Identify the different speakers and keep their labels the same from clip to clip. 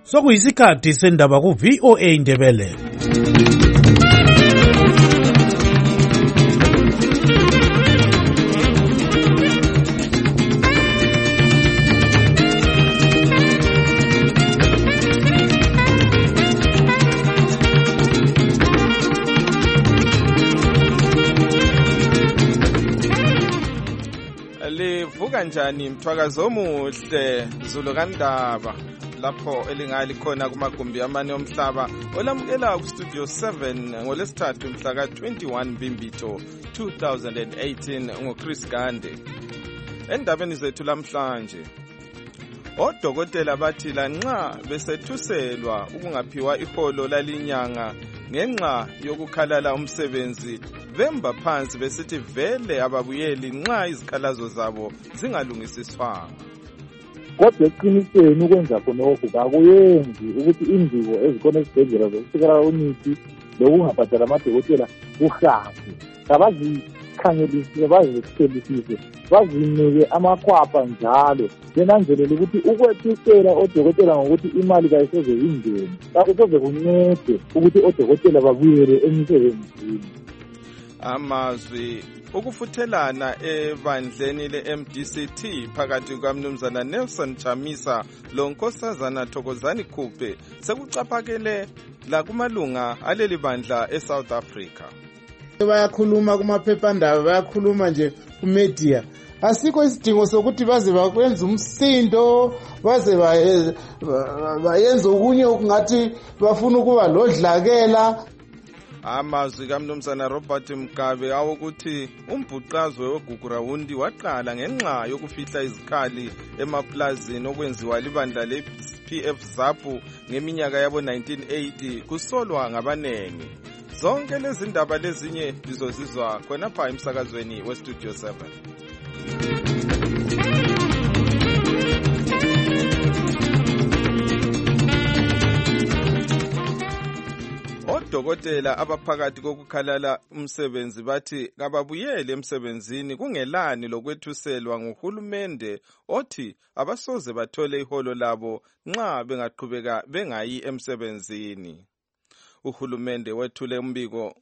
Speaker 1: Sokuyisikhathi sendaba ku VOA Indebele.
Speaker 2: Livuka njani mthwakazo omuhle Zulu kaNdaba lapho elingali khona kumagumbi amane omhlaba olamukela ku Studio 7 ngolesithathu mhla ka-21 Mbimbitho 2018 ngoChris Gande. Endabeni zethu lamhlanje, odokotela bathi lanxa besethuselwa ukungaphiwa iholo lalinyanga ngenxa yokukhalala umsebenzi, bemba phansi besithi vele ababuyeli nxa izikhalazo zabo zingalungisiswanga.
Speaker 3: Kodwa eqinisweni ukwenza khonokho kakuyenzi ukuthi indiko ezikhona esibhedlela zokusikela imithi lokungabhadala amadokotela kuhambe. Abazikhangelisise, bazihlelisise, bazinike amakhwapha njalo benanzelele ukuthi ukwethisela odokotela ngokuthi imali kayisoze ingene kakusoze kuncede ukuthi odokotela babuyele emsebenzini.
Speaker 2: Amazwi ukufuthelana ebandleni le-MDCT phakathi kukaMnumzana Nelson Chamisa loNkosazana Thokozani Khuphe sekucaphakele la kumalunga aleli bandla eSouth Africa.
Speaker 4: Bayakhuluma kumaphephandaba, bayakhuluma nje kumedia. Asikho isidingo sokuthi baze bakwenza umsindo, baze bayenze okunye okungathi bafuna ukuba lodlakela.
Speaker 2: Amazwi kaMnumzana Robert Mugabe awokuthi umbhuqazwe weGugurawundi waqala ngenxa yokufihla izikhali emaplazini okwenziwa libandla le-PF ZAPU ngeminyaka yabo 1980 kusolwa ngabanengi. Zonke lezi ndaba lezinye lizozizwa khonapha emsakazweni weStudio 7. Odokotela abaphakathi kokukhalala umsebenzi bathi kababuyele emsebenzini kungelani lokwethuselwa nguhulumende othi abasoze bathole iholo labo nxa bengaqhubeka bengayi emsebenzini. Uhulumende wethule umbiko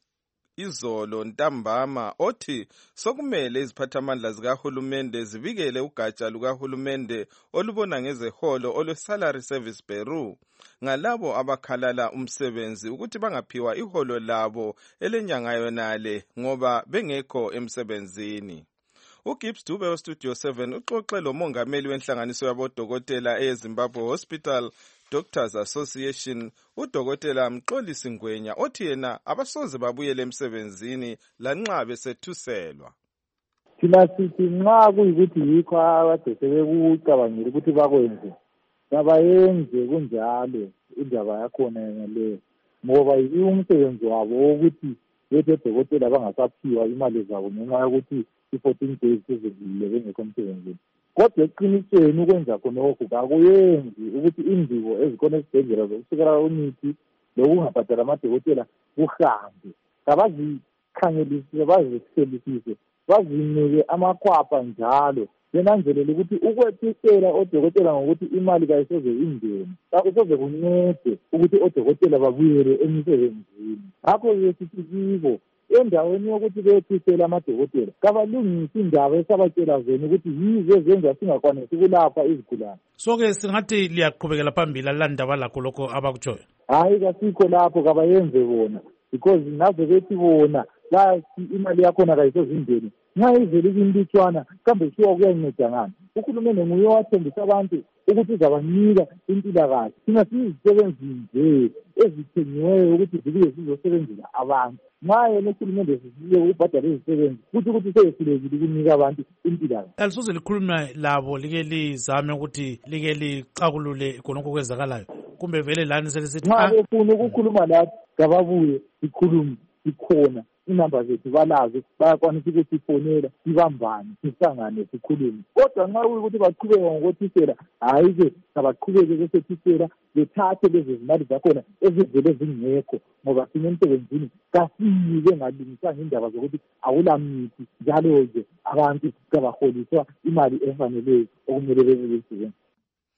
Speaker 2: izolo ntambama othi sokumele iziphathamandla zikahulumende zibikele ugatsha lukahulumende olubona ngezeholo olwe-Salary Service Bureau ngalabo abakhalala umsebenzi ukuthi bangaphiwa iholo labo elenyanga yonale ngoba bengekho emsebenzini. uGibbs Dube weStudio 7 uxoxe lomongameli wenhlanganiso yabodokotela eZimbabwe Hospital Doctors Association udokotela Mxolisi Ngwenya othi yena abasoze babuyele emsebenzini lanxa besethuselwa.
Speaker 3: Thina sithi nxa kuyikuthi yikho abade sebekucabangile ukuthi bakwenze kabayenze kunjalo indaba yakhona leyo, ngoba umsebenzi wabo wokuthi bethu odokotela bangasaphiwa imali zabo ngenxa yokuthi i-14 days sezidlulile bengekho emsebenzini. Kodwa eqinisweni ukwenza khonokho kakuyenzi ukuthi indiko ezikhona esibhedlela zokusikela imithi lokungabhadala amadokotela kuhambe. Abazikhangelisise, bazihlelisise, bazinike amakhwapha njalo benanzelele ukuthi ukwethisela odokotela ngokuthi imali kayisoze ingene kakusoze kuncede ukuthi odokotela babuyele emsebenzini. Ngakho-ke sithi kibo endaweni yokuthi beyethisela amadokotela kabalungise indaba esabatshela zona ukuthi yizo ezenza singakwanisi ukulapha izigulane.
Speaker 1: So-ke singathi liyaqhubekela phambili alandaba lakho lokho abakutshoyo.
Speaker 3: Hayi, kasikho lapho kabayenze bona, because nazo bethi bona bathi imali yakhona kayisoze ingene. Nxa ivele ikulitshwana kambe kuthiwa kuyanceda ngani? Uhulumende nguye owathembisa abantu ukuthi uzabanika impilakahle. Thina siyizisebenzi nje ezithengiweyo ukuthi zibuye zizosebenzela abantu. Nxa yena uhulumende sisiye ukubhadala izisebenzi ukuthi seyehlulekile ukunika abantu impilakahle.
Speaker 1: Alisoze likhulume labo like lizame ukuthi like licakulule khonokho kwenzakalayo kumbe vele lani selisithi
Speaker 3: nxa befuna ukukhuluma lathi kababuye sikhulume, sikhona inamba zethu balazo, bayakwanisa ukuthi sifonela sibambane sihlangane sikhulume. Kodwa nxa ukuthi baqhubeka ngokuthisela, hayi-ke kabaqhubeke besethisela bethathe lezi zimali zakhona ezivele zingekho, ngoba sine emsebenzini kasiyi bengalungisanga indaba zokuthi awulamithi njalo-ke abantu kabaholiswa imali efaneleyo okumele bebe beyisebenza.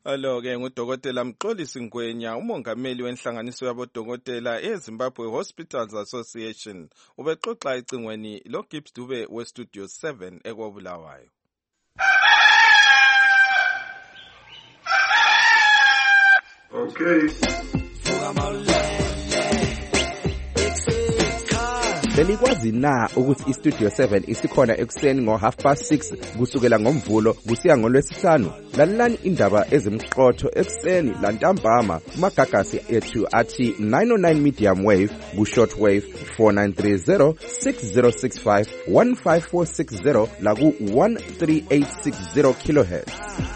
Speaker 2: Alo-ke ngudokotela Mxolisi Ngwenya, umongameli wenhlanganiso yabodokotela eZimbabwe Hospitals Association. Ubexoxa ecingweni loGibbs Dube weStudio 7 eKobulawayo.
Speaker 5: Okay.
Speaker 6: Belikwazi na ukuthi iStudio 7 isikhona ekuseni ngo6:30 kusukela ngoMvulo kusiya ngoLwesihlanu? Lalelani indaba ezimqotho ekuseni lantambama kumagagasi ethu athi 909 medium wave ku-short wave 4930 6065 15460 la ku-13860 kHz.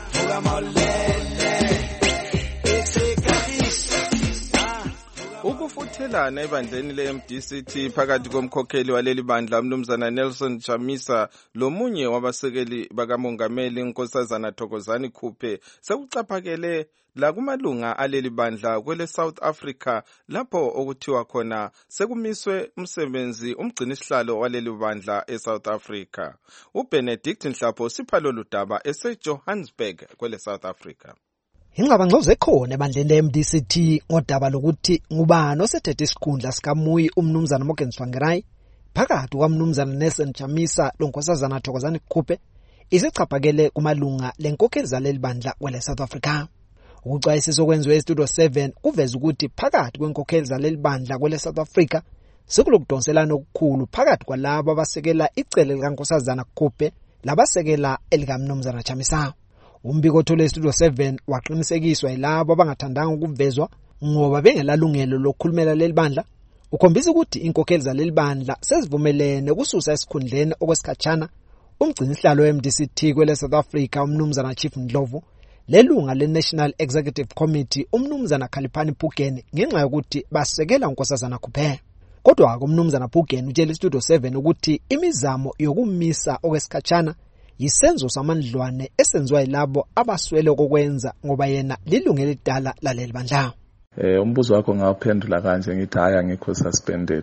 Speaker 2: Ukufuthelana ebandleni le-MDCT phakathi komkhokheli waleli bandla umnumzana Nelson Chamisa lomunye wabasekeli bakamongameli unkosazana Thokozani Khuphe sekucaphakele la kumalunga aleli bandla kwele South Africa lapho okuthiwa khona sekumiswe umsebenzi umgcinisihlalo waleli bandla eSouth Africa. uBenedict Nhlapho sipha lolu daba eseJohannesburg kwele South Africa.
Speaker 7: Ingxabangxozo ekhona ebandleni le-MDCT ngodaba lokuthi ngubani osethethe isikhundla sikaMuyi umnumzana Morgan Tsvangirai phakathi kwamnumzana Nelson Chamisa lonkosazana Thokozani Khuphe isichaphakele kumalunga lenkokheli zaleli bandla kwele South Africa. Ukucwayisisa okwenziwe eStudio 7 kuveza ukuthi phakathi kwenkokheli zaleli bandla kwele South Africa sekulokudonselana okukhulu phakathi kwalabo abasekela icele likankosazana Khuphe labasekela elikamnumzana Chamisa. Umbiko othole eStudio 7 waqinisekiswa yilabo abangathandanga ukuvezwa ngoba bengelalungelo lokukhulumela leli bandla. Ukhombisa ukuthi inkokheli zaleli bandla sezivumelene ukususa esikhundleni okwesikhatshana umgcinisihlalo weMDCT kwele South Africa umnumzana Chief Ndlovu lelunga leNational Executive Committee umnumzana Khaliphani Phugeni ngenxa yokuthi basekela unkosazana Khuphe. Kodwa umnumzana Phugeni utshela eStudio 7 ukuthi imizamo yokumisa okwesikhatshana yisenzo samandlwane esenziwa yilabo abaswele kokwenza ngoba yena lilungelo lidala laleli bandla.
Speaker 5: Umbuzo wakho ngawuphendula kanje ngithi hayi angikho suspended,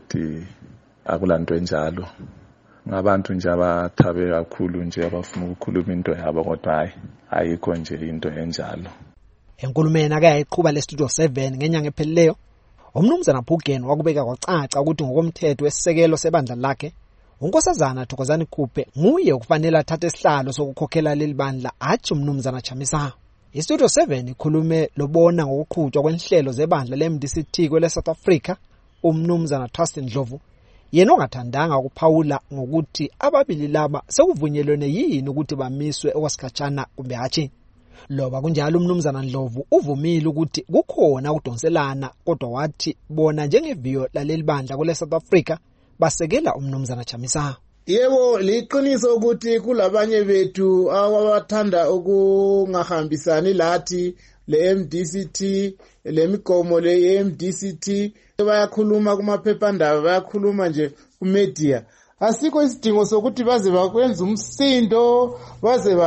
Speaker 5: akulanto enjalo. Ngabantu nje abathabe kakhulu nje abafuna ukukhuluma into yabo kodwa hayi ayikho nje into enjalo.
Speaker 7: Enkulumeni ake yayiqhuba leStudio 7 ngenyanga ephelileyo, umnumzana Phugeni wakubeka kwacaca ukuthi ngokomthetho wesisekelo sebandla lakhe unkosazana Thokozani Khuphe nguye ukufanele athathe isihlalo sokukhokhela leli bandla athi umnumzana Chamisa. iStudio 7 ikhulume lobona ngokuqhutshwa kwenhlelo zebandla leMDCT kwele South Africa umnumzana Trust Ndlovu yena ongathandanga ukuphawula ngokuthi ababili laba sekuvunyelwene yini ukuthi bamiswe okwasikhatshana kumbe hatshi. Loba kunjalo umnumzana Ndlovu uvumile ukuthi kukhona ukudonselana kodwa wathi bona njengeviyo laleli bandla kwele South Africa basekela umnumzana Chamisa.
Speaker 4: Yebo, liqiniso ukuthi kulabanye bethu abathanda ukungahambisani lathi le-MDCT lemigomo le-MDCT bayakhuluma kumaphephandaba bayakhuluma nje kumedia. Asikho isidingo sokuthi baze bakwenza umsindo baze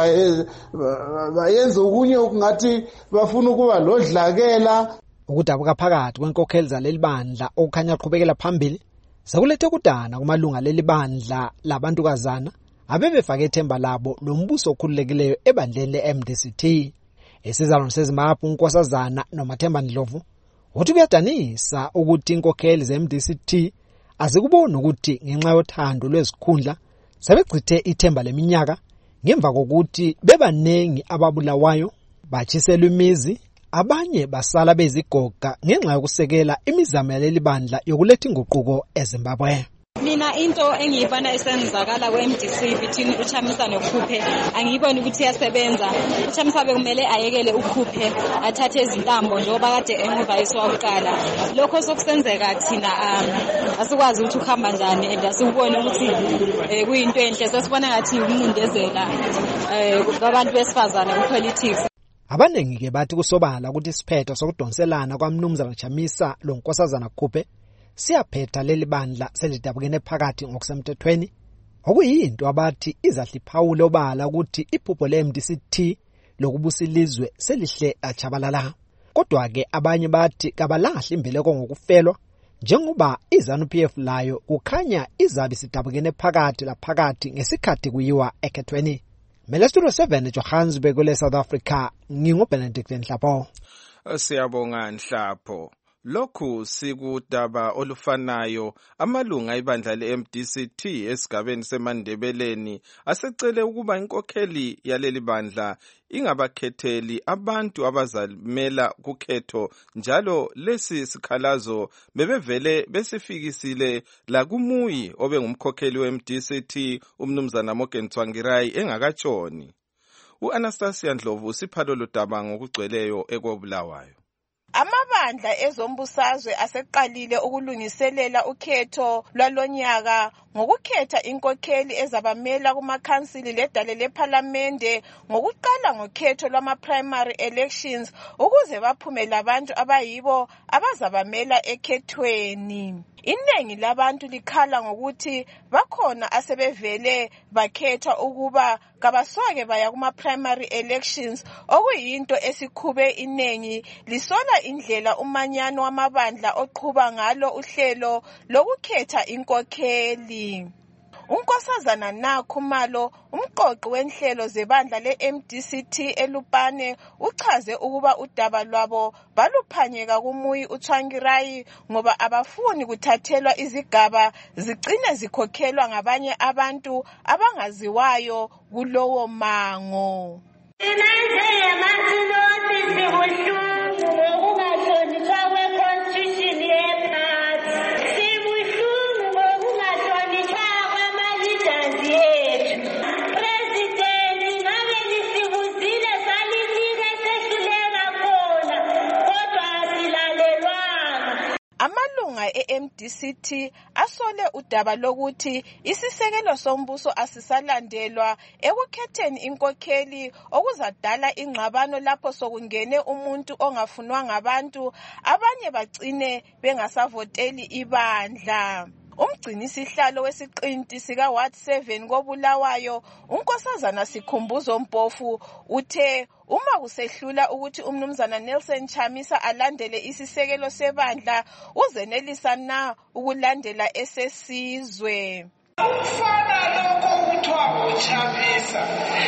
Speaker 4: bayenza okunye okungathi bafuna ukuba lodlakela.
Speaker 7: Ukudabuka phakathi kwenkokheli zaleli bandla okukhanya qhubekela phambili sekulethe kudana kumalunga leli bandla labantukazana abebefake ithemba labo lombuso okhululekileyo ebandleni leMDCT. Isizalwane seZimbabwe unkosazana noMathemba Ndlovu uthi kuyadanisa ukuthi inkokheli zeMDCT azikuboni ukuthi ngenxa yothando lwezikhundla sebegcithe ithemba leminyaka ngemva kokuthi bebanengi ababulawayo batshiselwa imizi abanye basala bezigoga ngenxa yokusekela imizamo yaleli bandla yokuletha inguquko eZimbabwe.
Speaker 8: Mina into engiyibona esenzakala kweMDC between uChamisa noKhuphe angiyiboni ukuthi iyasebenza. uChamisa bekumele ayekele uKhuphe athathe izintambo njengoba kade enguvice wakuqala. Lokho sokusenzeka thina asikwazi ukuthi ukuhamba njani and asibone ukuthi kuyinto enhle sesibona ngathi umundezela kwabantu besifazane kupolitics.
Speaker 7: Abanengi ke bathi kusobala ukuthi isiphetho sokudonselana kwamnumzana Chamisa lonkosazana Khuphe siyaphetha leli bandla selidabukene phakathi ngokusemthethweni. Okuyinto abathi izahliphawule obala ukuthi iphupho leMDCT lokubusa ilizwe selihle achabalala. Kodwa ke abanye bathi kabalahli imbeleko ngokufelwa njengoba iZANU-PF layo kukhanya izabe sidabukene phakathi laphakathi ngesikhathi kuyiwa ekhethweni. Mele Studio 7 Johannesburg kule South Africa nginguBenedict Nhlapo.
Speaker 2: Siyabonga Nhlapo. Lokhu sikudaba olufanayo amalunga ibandla leMDCT esigabeni seMandebeleni asecele ukuba inkokheli yaleli bandla ingabakhetheli abantu abazamela kukhetho njalo lesi sikhalazo bebevele besifikisile la kumuyi obengumkhokheli weMDCT umnumzana Morgan Tsvangirai engakatshoni. U-Anastasia Ndlovu usiphalo ludaba ngokugcweleyo ekobulawayo.
Speaker 9: Amabandla ezombusazwe aseqalile ukulungiselela ukhetho lwalonyaka ngokukhetha inkokheli ezabamela kumakhansili ledale lephalamende ngokuqala ngokhetho lwama-primary elections ukuze baphume labantu abayibo abazabamela ekhethweni. Iningi labantu likhala ngokuthi bakhona asebevele bakhetha ukuba kabasoke baya kuma-primary elections okuyinto esikhube iningi lisola indlela umanyano wamabandla oqhuba ngalo uhlelo lokukhetha inkokheli. Unkosazana Nakhumalo, umqoqi wenhlelo zebandla le-MDCT eLupane, uchaze ukuba udaba lwabo baluphanyeka kumuyi uTsvangirai ngoba abafuni kuthathelwa izigaba zigcine zikhokhelwa ngabanye abantu abangaziwayo kulowo mango. Amalunga e-MDCT asole udaba lokuthi isisekelo sombuso asisalandelwa ekukhetheni inkokheli okuzadala ingxabano lapho sokungene umuntu ongafunwa ngabantu abanye bagcine bengasavoteli ibandla. Umgcinisihlalo wesiqinti sika Ward 7 kobulawayo unkosazana Sikhumbuzo Mpofu uthe uma kusehlula ukuthi umnumzana Nelson Chamisa alandele isisekelo sebandla uzenelisa na ukulandela esesizwe.
Speaker 10: Ufana lokho kuthiwa uChamisa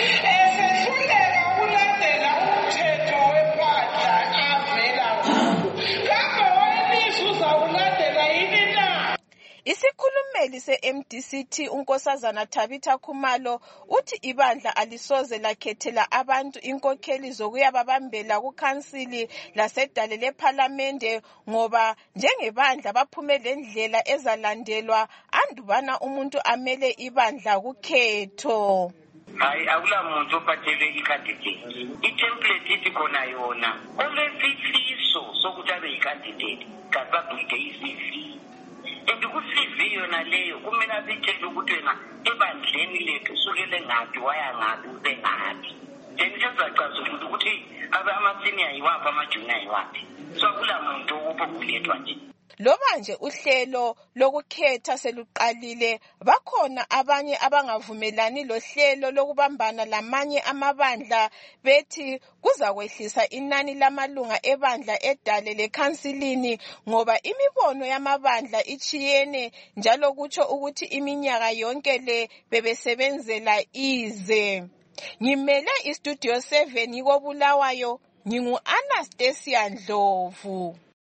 Speaker 10: esehluleka ukulandela umthetho webandla avela kuwo. Kambe wena uzawulandela yini na?
Speaker 9: Isikhulumeli se-MDCT unkosazana Tabitha Khumalo uthi ibandla alisoze lakhethela abantu inkokheli zokuya babambela kukhansili lasedale lephalamende ngoba njengebandla baphume lendlela ezalandelwa andubana umuntu amele ibandla kukhetho.
Speaker 11: Hayi akula muntu ophathele i-candidate. I-template ithi khona yona olesifiso sokuthi abe yi-candidate kasabhide i-CV. Ekusivi yona leyo kumele azitshele ukuthi wena ebandleni lethu usukele ngaphi waya ngaphi ube ngaphi. Then sezacazula ukuthi ama-senior yiwaphi ama-junior yiwaphi. So akula muntu ophokulethwa nje.
Speaker 9: Loba nje uhlelo lokukhetha seluqalile bakhona abanye abangavumelani lohlelo lokubambana lamanye amabandla bethi kuzakwehlisa inani lamalunga ebandla edale lekhansilini ngoba imibono yamabandla ichiyene njalo kutsho ukuthi iminyaka yonke le bebesebenzela ize. Ngimele iStudio 7 ngikobulawayo ngingu-Anastasia Ndlovu.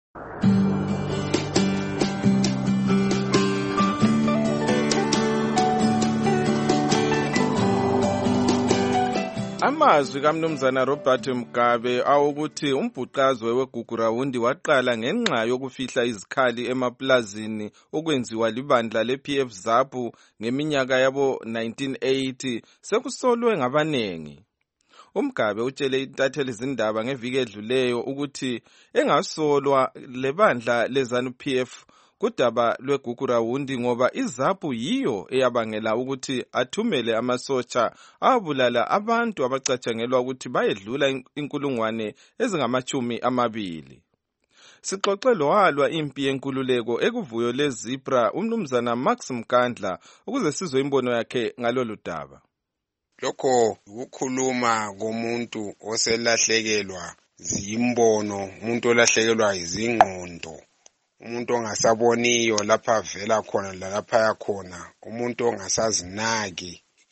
Speaker 2: Amazwi kaMnumzana Robert Mugabe awukuthi umbhuqazwe weGugurawundi waqala ngenxa yokufihla izikhali emaplazini okwenziwa libandla lePF ZAPU ngeminyaka yabo 1980 sekusolwe ngabanengi. uMgabe utshele intatheli izindaba ngeviki edluleyo ukuthi engasolwa lebandla leZANU-PF kudaba lweGugurawundi ngoba iZAPU yiyo eyabangela ukuthi athumele amasotsha abulala abantu abacatshangelwa ukuthi bayedlula inkulungwane ezingama-20. Sixoxe lowalwa impi yenkululeko ekuvuyo leZibra umnumzana Max Mkandla ukuze sizwe imbono yakhe ngalolu daba.
Speaker 12: Lokho ukukhuluma komuntu oselahlekelwa zimbono, umuntu olahlekelwa izingqondo, umuntu ongasaboniyo lapha vela khona lalapha yakhona, umuntu ongasazinaki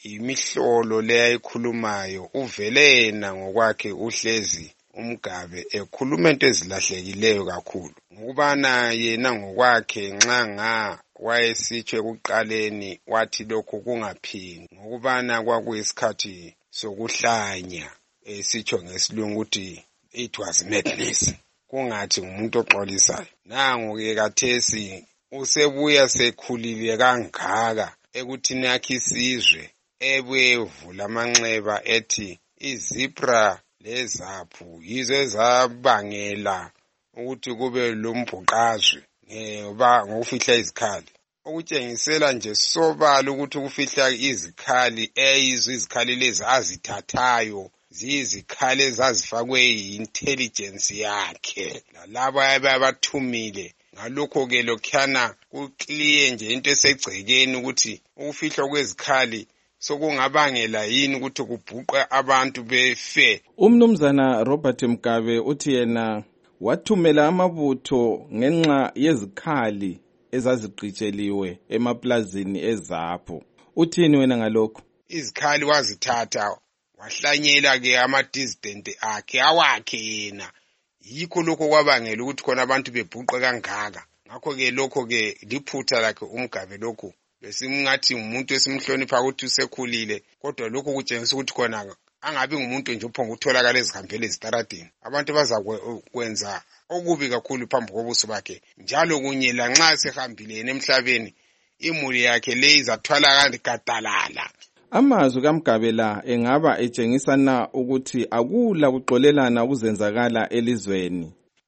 Speaker 12: imihlolo leyayikhulumayo uvele yena ngokwakhe uhlezi uMgabe ekhuluma into ezilahlekileyo kakhulu ngokubana yena ngokwakhe nxa wayesitsho ekuqaleni wathi lokhu kungaphindi ngokubana kwakuyisikhathi sokuhlanya esitsho ngesilungu ukuthi it was madness kungathi ngumuntu oxolisayo. Nangu-ke kathesi usebuya sekhulile kangaka ekuthini yakhe isizwe ebuyevula amanxeba ethi izipra lezaphu yizo ezabangela ukuthi kube lombhuqazwe ngokufihla izikhali okutshengisela nje sobala ukuthi ukufihla izikhali izikhali lezi azithathayo ziyizikhali ezazifakwe yi-intelligence yakhe lalabo abathumile. Ngalokho-ke lokhuyana kukliye nje into esegcekeni ukuthi ukufihlwa kwezikhali sokungabangela yini ukuthi kubhuqwe abantu befe.
Speaker 2: Umnumzana Robert Mugabe uthi yena wathumela amabutho ngenxa yezikhali ezaziqitsheliwe emaplazini eZAPU. Uthini wena ngalokho?
Speaker 12: Izikhali wazithatha wahlanyela-ke ama-dissident akhe awakhe yena. Yikho lokho kwabangela ukuthi khona abantu bebhuqe kangaka. Ngakho-ke lokho-ke liphutha lakhe uMgabe lokhu besimngathi umuntu esimhlonipha ukuthi usekhulile kodwa lokho kutshengisa ukuthi khona angabi ngumuntu nje uphonga utholakala ezihambele ezitaradini. Abantu baza kwenza okubi kakhulu phambi kobuso bakhe njalo kunye lanxa sehambile yena emhlabeni imuli yakhe le izathwala gadalala.
Speaker 2: Amazwi kaMgabe la engaba etshengisa na ukuthi akula kuxolelana ukuzenzakala elizweni?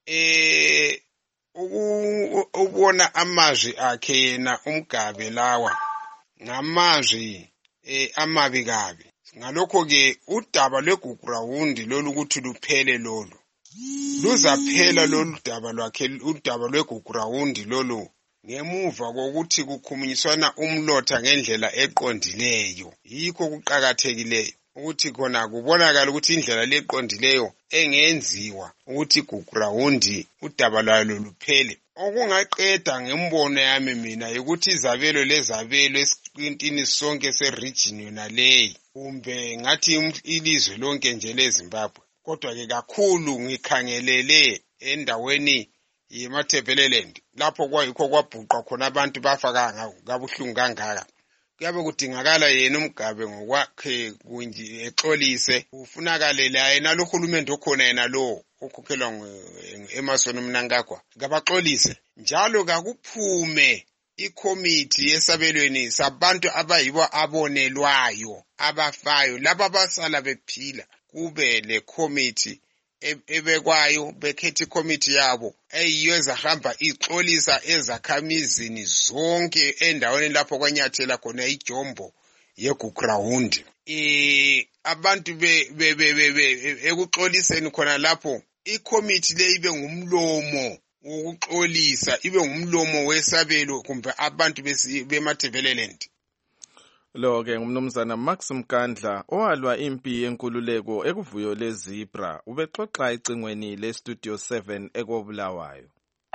Speaker 12: Ubona amazwi akhe yena uMgabe lawa ngamazwi amabi kabi. Ngalokho-ke udaba lweGugurawundi lolu ukuthi luphele lolu luzaphela lolu daba lwakhe udaba lweGugurawundi lolu ngemuva kokuthi kukhulunyiswana umlotha ngendlela eqondileyo. Yikho kuqhakathekileyo ukuthi khona kubonakala ukuthi indlela leqondileyo engenziwa ukuthi iGugurawundi udaba lwalo luphele. Okungaqeda ngembono yami mina ukuthi izabelo lezabelo esiqintini sonke seregion yona leyi kumbe ngathi ilizwe lonke nje leZimbabwe. Kodwa-ke kakhulu ngikhangelele endaweni yeMatabeleland lapho kwayikho kwabhuqa khona abantu bafa kabuhlungu kangaka. Kuyabe kudingakala yena uMgabe ngokwakhe kunje exolise ufunakale la yena lo hulumende okhona yena lo okhokhelwa eMason Mnangagwa ngabaxolise njalo kakuphume ikomiti yesabelweni sabantu abayibo abonelwayo abafayo laba basala bephila kube le komiti ebekwayo bekhetha ikomiti yabo eyiyo ezahamba ixolisa ezakhamizini zonke endaweni lapho kwanyathela khona ijombo yeGugurawundi. Abantu ekuxoliseni khona lapho ikomiti le ibe ngumlomo wokuxolisa ibe ngumlomo wesabelo kumbe abantu beMatabeleland.
Speaker 2: Lo-ke ngumnumzana Max Mkandla owalwa impi yenkululeko ekuvuyo leZibra ubexoxa ecingweni leStudio 7 ekobulawayo.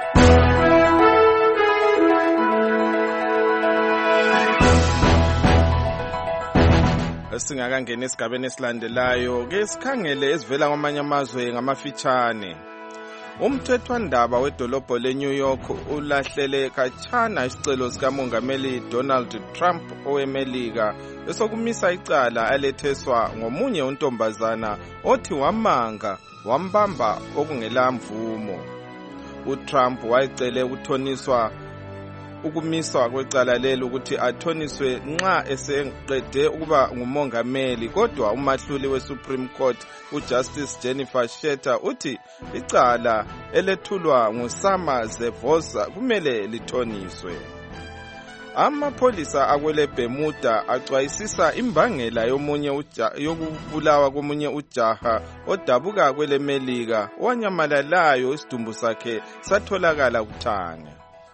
Speaker 2: Singakangena esigabeni esilandelayo ke sikhangele esivela kwamanye amazwe ngamafitshane. Umthethwandaba wedolobho leNew York ulahlele khatshana isicelo sikamongameli Donald Trump oweMelika esokumisa icala aletheswa ngomunye untombazana othi wamanga wambamba okungela mvumo. uTrump wayecele ukumiswa kwecala lelo ukuthi athoniswe nxa eseqede ukuba ngumongameli, kodwa umahluli weSupreme Court uJustice Jennifer Shatter uthi icala elethulwa nguSama Zevoza kumele lithoniswe. Amapholisa akwele Bermuda axwayisisa imbangela yokubulawa komunye ujaha odabuka kwele Melika owanyamalalayo isidumbu sakhe satholakala kuthange.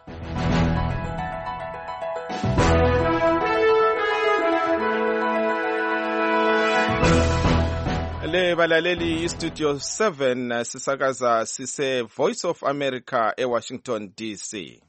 Speaker 2: Le balaleli iStudio 7 sisakaza sise Voice of America eWashington DC.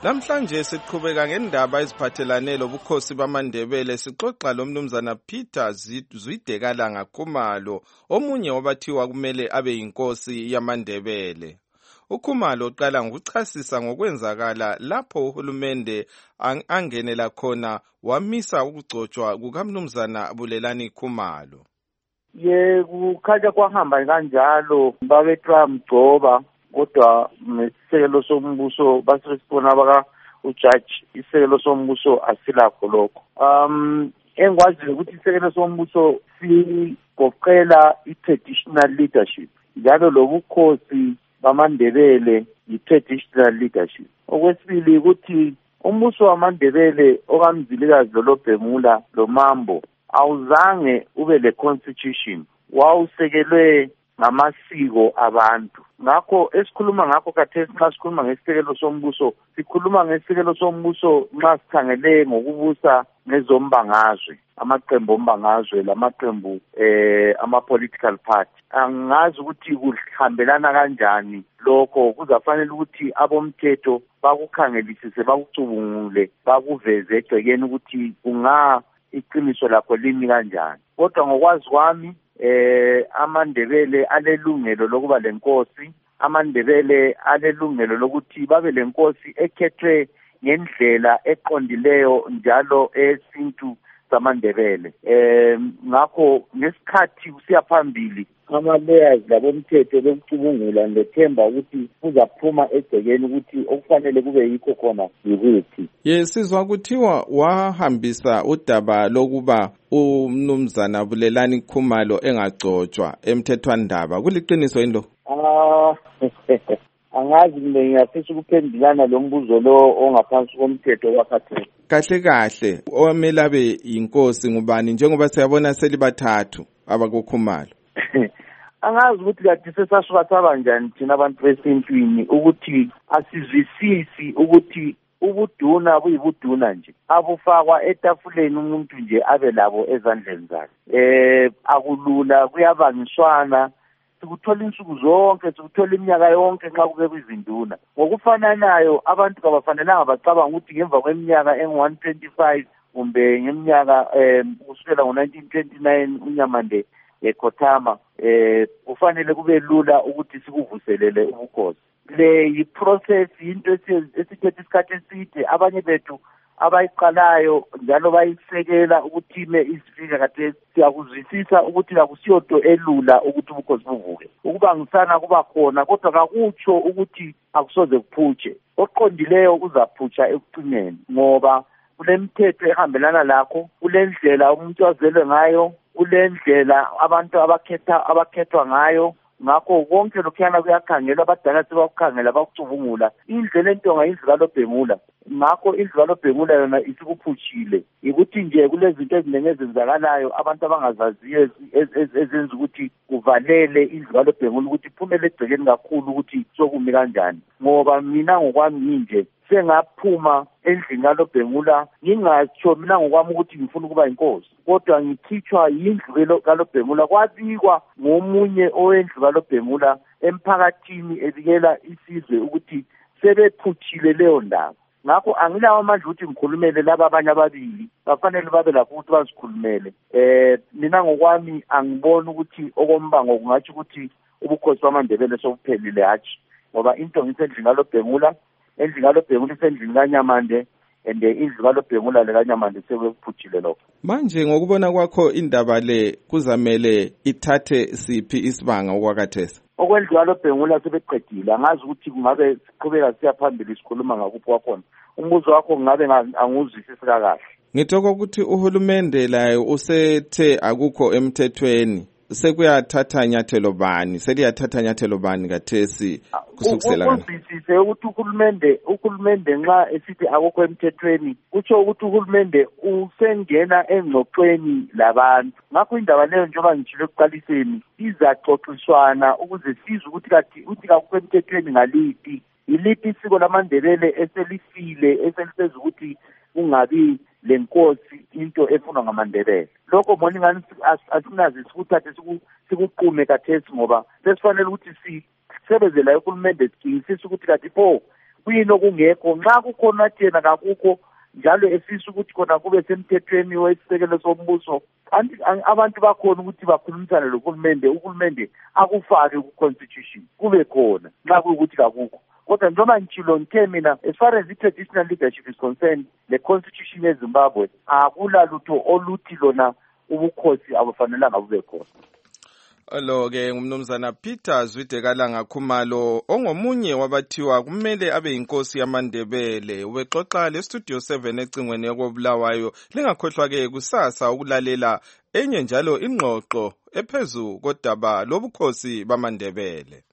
Speaker 2: Namhlanje siqhubeka ngendaba eziphathelane lobukhosi bamaNdebele sixoxa lomnumzana Peter Zwidekalanga Khumalo, omunye wabathiwa kumele abe yinkosi yamaNdebele. uKhumalo uqala ngokuchasisa ngokwenzakala lapho uhulumende angenela khona wamisa ukugcotshwa kukamnumzana Bulelani Khumalo.
Speaker 3: Kukhanya kwahamba kanjalo babethwa mgcoba kodwa ngesekelo sombuso basibona baka uJudge isekelo sombuso asilakho lokho. Engwazi ukuthi isekelo sombuso sigoqela i-traditional leadership njalo lobukhosi bamaNdebele i-traditional leadership. Okwesibili ukuthi umbuso wamaNdebele okamzilikazi loLobhengula loMambo awuzange ube le constitution, wawusekelwe ngamasiko abantu. Ngakho esikhuluma ngakho khathesi nxa sikhuluma ngesisekelo sombuso, sikhuluma ngesisekelo sombuso nxa sikhangele ngokubusa ngezombangazwe, amaqembu ombangazwe lamaqembu ama-political party. Angazi ukuthi kuhambelana kanjani lokho, kuzafanele ukuthi abomthetho bakukhangelisise bakucubungule bakuveze egcekeni ukuthi iqiniso lakho limi kanjani. Kodwa ngokwazi kwami amaNdebele alelungelo lokuba lenkosi, amaNdebele alelungelo lokuthi babe lenkosi ekhethwe ngendlela eqondileyo njalo esintu samaNdebele. Ngakho ngesikhathi kusiya phambili ama-layers labomthetho bekucubungula ngethemba ukuthi kuzaphuma egcekeni ukuthi okufanele kube yikho khona yikuthi.
Speaker 2: Sizwa kuthiwa wahambisa udaba lokuba umnumzana Bulelani Khumalo engagcotshwa emthethwandaba. Kuliqiniso yini lo?
Speaker 3: Angazi mina ngiyafisa ukuphendulana lo mbuzo lo ongaphansi komthetho wakhathesi.
Speaker 2: Kahle omele abe yinkosi ngubani njengoba siyabona selibathathu abakuKhumalo?
Speaker 3: Angazi ukuthi kade sesasuka saba njani thina abantu besintwini ukuthi asizwisisi ukuthi ubuduna buyibuduna nje abufakwa etafuleni umuntu nje abe labo ezandleni zakhe. Akulula, kuyabangiswana, sikuthola insuku zonke, sikuthola iminyaka yonke nxa kube kwizinduna. Ngokufananayo abantu kabafanelanga bacabanga ukuthi ngemva kweminyaka engu-125 kumbe ngeminyaka kusukela ngo-1929 uNyamande eKhothama kufanele kube lula ukuthi sikuvuselele ubukhosi. Le yi-process into esithethe isikhathi eside, abanye bethu abayiqalayo njalo bayisekela ukuthi ime isifika kade siyakuzwisisa ukuthi akusiyoto elula ukuthi ubukhosi buvuke. Ukubangisana kuba khona kodwa kakutsho ukuthi akusoze kuphutshe. Oqondileyo uzaphutsha ekucineni ngoba kulemithetho ehambelana lakho, kulendlela umuntu azelwe ngayo, kulendlela abantu abakhethwa ngayo. Ngakho konke lokhuyana kuyakhangelwa, abadala sebakukhangela bakucubungula. Indlela entonga indlu kaLobhengula, ngakho indlu kaLobhengula yona isikuphushile. Ukuthi nje kulezinto ezinenge ezenzakalayo abantu abangazaziyo ezenza ukuthi kuvalele indlu kaLobhengula ukuthi iphumele egcekeni kakhulu ukuthi sokumi kanjani. Ngoba mina ngokwami nje sengaphuma endlini kaLobhengula ngingatsho mina ngokwami ukuthi ngifuna ukuba inkosi, kodwa ngikhitshwa yindlu kaLobhengula. Kwabikwa ngomunye owendlu kaLobhengula emphakathini ebikela isizwe ukuthi sebephutshile leyo ndaba. Ngakho angilawo amandla ukuthi ngikhulumele laba abanye ababili, bafanele babe lapho ukuthi bazikhulumele. Mina ngokwami angiboni ukuthi okombango kungathi ukuthi ubukhosi bamaNdebele sobuphelile hatshi, ngoba into ngisendlini kaLobhengula, endlini kaLobhengula isendlini kaNyamande, indlu kaLobhengula leKanyamande sekuphutshile lokho.
Speaker 2: Manje ngokubona kwakho indaba le kuzamele ithathe siphi isibanga okwakathesa?
Speaker 3: Okwendlu kaLobhengula sebeqedile, angazi ukuthi kungabe siqhubeka siya phambili sikhuluma ngakuphi kwakhona. Umbuzo wakho ngabe anguzwisisi kahle.
Speaker 2: Ngithoka ukuthi uhulumende laye usethe akukho emthethweni, sekuyathatha nyathelo bani, seliyathatha nyathelo bani kathesi kusukusela kana?
Speaker 3: Uzwisise ukuthi uhulumende nxa esithi akukho emthethweni kutsho ukuthi uhulumende usengena engxoxweni labantu. Ngakho indaba leyo njengoba ngitshilo ekuqaliseni izaxoxiswana ukuze sizwe ukuthi akukho emthethweni ngaliphi. Yiliphi isiko lamaNdebele eselifile eselisenza ukuthi kungabi lenkosi into efunwa ngamaNdebele. Lokho bona ingani asinazi sikuthathe sikuqume kathesi ngoba sesifanele ukuthi sisebenzela uhulumende sikingisise ukuthi kathi kuyini okungekho. Nxa kukhona thena kakukho njalo efisa ukuthi khona kube semthethweni wesisekelo sombuso, abantu bakhona ukuthi bakhulumisane lohulumende, uhulumende akufake ku-constitution kube khona nxa kuyukuthi kakukho. Kodwa njengoba ngitshilo ngithe mina, as far as i-traditional leadership is concerned, le constitution yeZimbabwe akula lutho oluthi lona ubukhosi abufanelanga bube khona.
Speaker 2: Lo-ke ngumnumzana Peter Zwidekalanga Khumalo ongomunye wabathiwa kumele abe yinkosi yamaNdebele. Ubexoxa le-Studio 7 ecingweni ekobulawayo. Lingakhohlwa-ke kusasa ukulalela enye njalo ingxoxo ephezu kodaba lobukhosi bamaNdebele.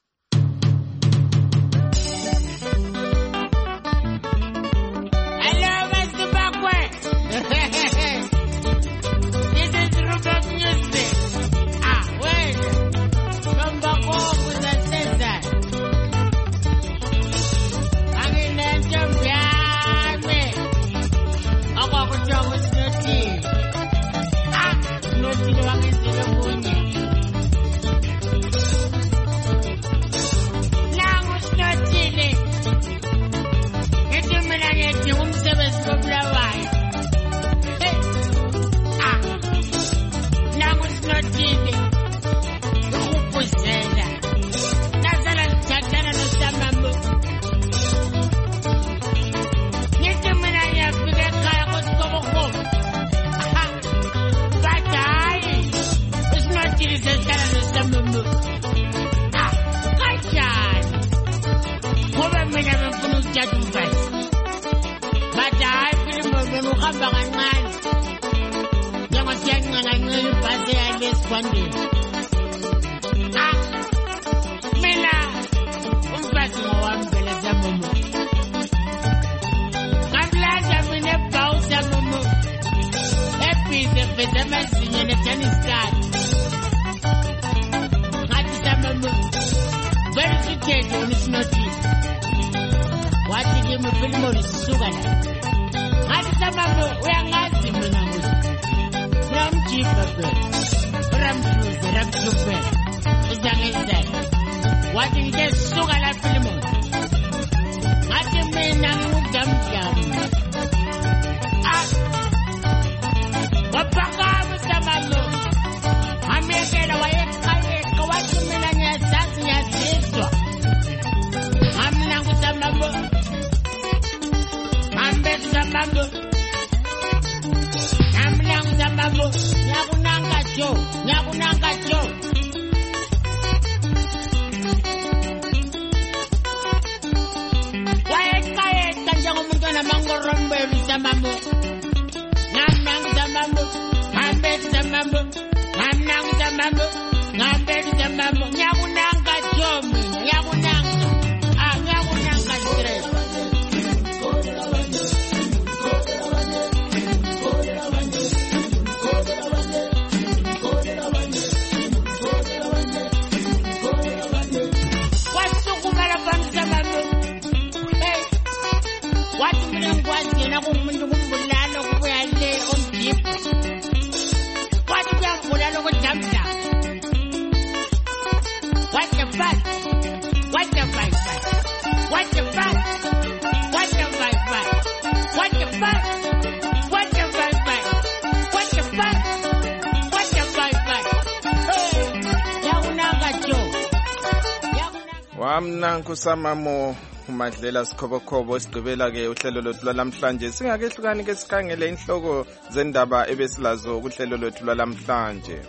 Speaker 2: Wamnankusamamo uMadlela Sikhobokhobo esigqibela-ke uhlelo lwethu lwalamhlanje. Singakehlukani ke sikhangele inhloko zendaba ebesilazo kuhlelo lwethu lwalamhlanje.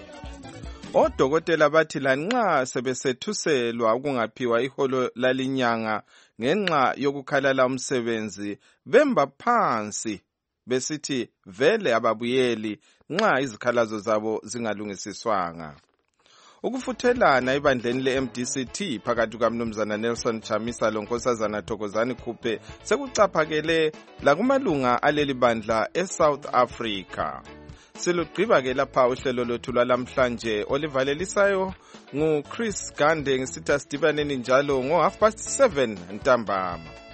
Speaker 2: Odokotela bathi lanxa sebesethuselwa ukungaphiwa iholo lalinyanga ngenxa yokukhalala umsebenzi, bemba phansi besithi vele ababuyeli nxa izikhalazo zabo zingalungisiswanga. Ukufuthelana ibandleni le-MDCT phakathi kukaMnumzana Nelson Chamisa loNkosazana Thokozani Khuphe sekucaphakele lakumalunga aleli bandla eSouth Africa. Silugqiba-ke lapha uhlelo lwethu lwalamhlanje olivalelisayo nguChris Gande ngisithi asidibaneni njalo ngo 7:30 ntambama.